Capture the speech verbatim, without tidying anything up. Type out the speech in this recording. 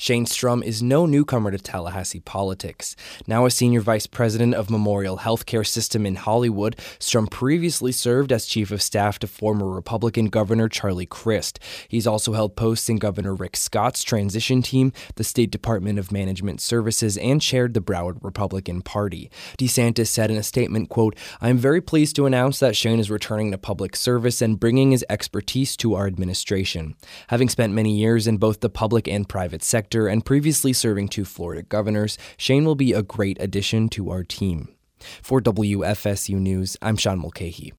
Shane Strum is no newcomer to Tallahassee politics. Now a senior vice president of Memorial Healthcare System in Hollywood, Strum previously served as chief of staff to former Republican Governor Charlie Crist. He's also held posts in Governor Rick Scott's transition team, the State Department of Management Services, and chaired the Broward Republican Party. DeSantis said in a statement, quote, "I am very pleased to announce that Shane is returning to public service and bringing his expertise to our administration. Having spent many years in both the public and private sector, and previously serving two Florida governors, Shane will be a great addition to our team." For W F S U News, I'm Sean Mulcahy.